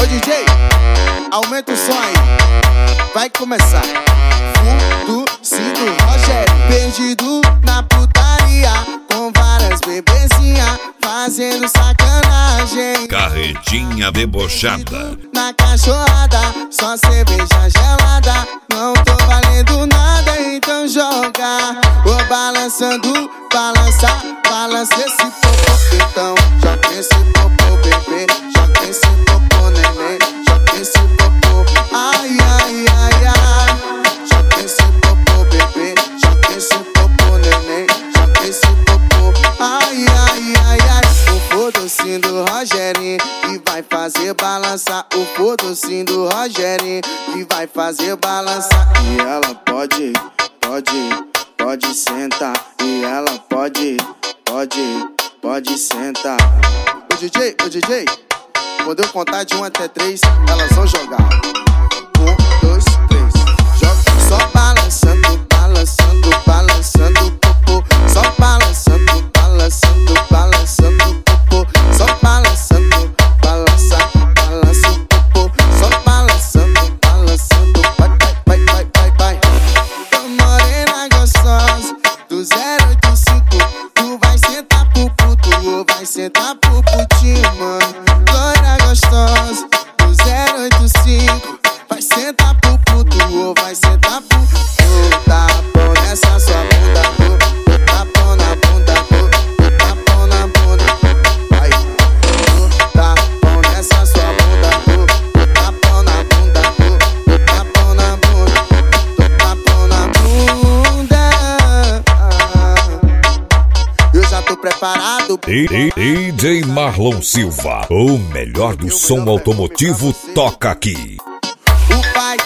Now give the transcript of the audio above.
Ô DJ, aumenta o som aí. Vai começar. Fundo, cinto, Rogério. Perdido na putaria, com várias bebezinhas fazendo sacanagem. Carretinha debochada. Na cachorrada, só cerveja gelada. Não tô valendo nada, então joga. Vou balançando, balança, balança esse popô. Então joga esse popô, bebê. Joga esse popô, neném. Joga esse popô, ai, ai, ai, ai. Joga esse popô, bebê. Joga esse popô, neném. Joga esse popô, ai, ai, ai, ai. O fodocinho do Rogerinho que vai fazer balançar. O fodocinho do Rogerinho que vai fazer balançar. E ela pode sentar. E ela pode sentar. Ô DJ, quando eu contar de 1 até 3, elas vão jogar. 1, 2, 3, joga. Só balançando, balançando, balançando o popô. Só balançando, balançando, balançando o popô. Só balançando, balança, balança o popô. Só balançando, balançando, vai, vai, vai, vai, vai. Tô morena gostosa do 085. Tu vai sentar pro puto ou vai sentar pro putinho, mano. Loira gostosa do 085. Vai sentar pro puto ou vai sentar pro puto. Tá bom nessa sua bunda, tá bom na bunda, tá bom na bunda. Vai, tá bom nessa sua bunda, tá bom na bunda, tá bom na bunda, tá bom na bunda. Eu já tô preparado. DJ Marlon Silva, o melhor do som automotivo toca aqui. O pai